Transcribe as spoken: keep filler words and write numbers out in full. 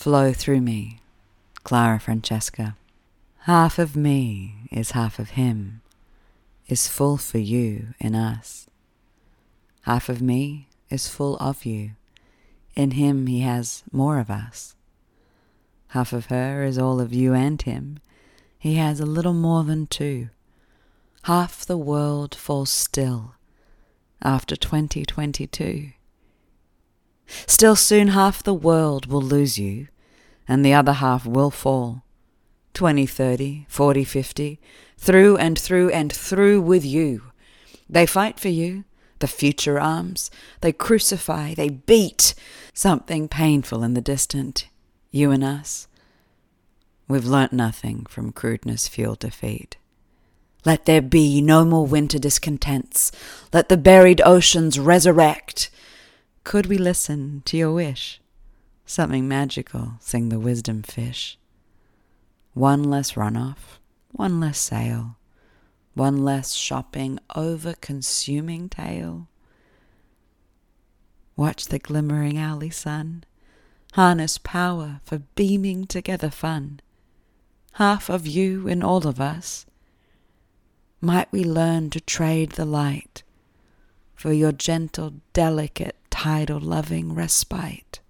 flow through me, Clara Francesca. Half of me is half of him, is full for you in us. Half of me is full of you, in him he has more of us. Half of her is all of you and him, he has a little more than two. Half the world falls still after twenty twenty-two. Still soon half the world will lose you, and the other half will fall. Twenty, thirty, forty, fifty, through and through and through with you. They fight for you, the future arms. They crucify, they beat. Something painful in the distant, you and us. We've learnt nothing from crudeness fueled defeat. Let there be no more winter discontents. Let the buried oceans resurrect. Could we listen to your wish? Something magical, sing the wisdom fish. One less runoff, one less sail, one less shopping, over-consuming tale. Watch the glimmering alley sun, harness power for beaming together fun. Half of you in all of us. Might we learn to trade the light for your gentle, delicate, tidal loving respite?